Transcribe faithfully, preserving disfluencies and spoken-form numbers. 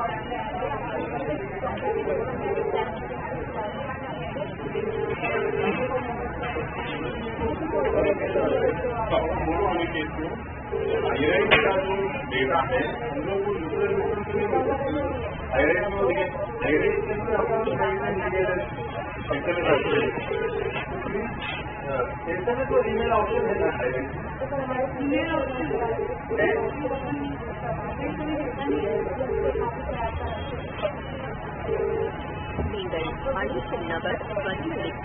IIT का जो data है हम लोग को दूसरे लोगों से आईआईटी में तो ईमेल ऑप्शन देना है நீங்கள் அழைக்கும் நபர் பதிலளிக்க